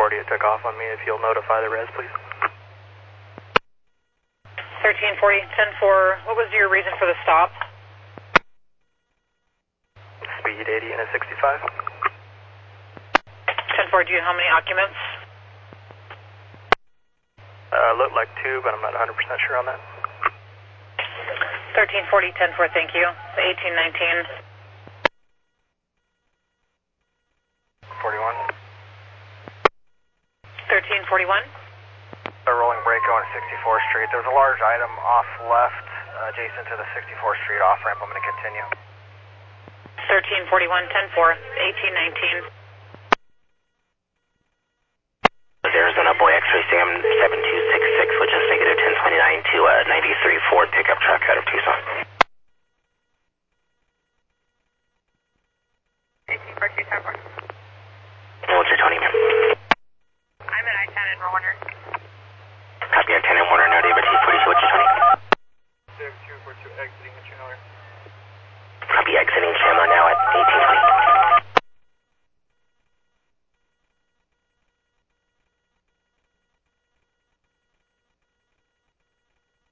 1340, it took off on me. If you'll notify the res, please. 1340, 10-4, what was your reason for the stop? Speed 80 and a 65. 10-4, do you know how many occupants? Looked like 2, but I'm not 100% sure on that. 1340, 10-4, thank you. 1819. 41. 1341. A rolling brake going to 64th Street. There's a large item off left, adjacent to the 64th Street off-ramp. I'm going to continue. 1341, 10-4, 1819. Arizona Boy X-ray Sam 7266, which is negative 1029 to 93 Ford pickup truck out of Tucson. 1842, 10-4. What's your Tony, ma'am? I'm at I-10 in Warner. Copy I-10 in Warner, no David T-42, what's your Tony? 0242 exiting the channel. Copy exiting channel now at 1820.